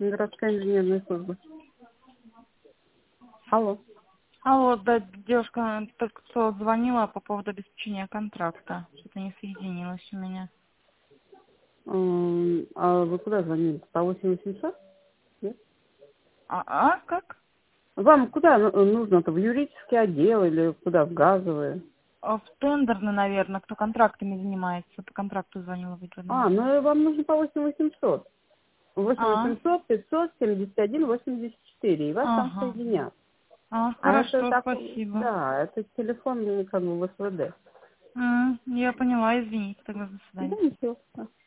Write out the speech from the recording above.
Городская инженерная служба. Алло. Алло, да, девушка только что звонила по поводу обеспечения контракта. Что-то не соединилось у меня. А вы куда звонили? По 8800? Нет? Как? Вам куда нужно-то? В юридический отдел или куда? В газовые? В тендерный, наверное, кто контрактами занимается. По контракту звонила выгодно. Ну вам нужно по 8800. А, 8800 571 84. И вас там ага. соединят. А это Хорошо, так, спасибо. да, это телефон, как бы, в СВД. Я поняла, извините, тогда до Да, свидания. ничего.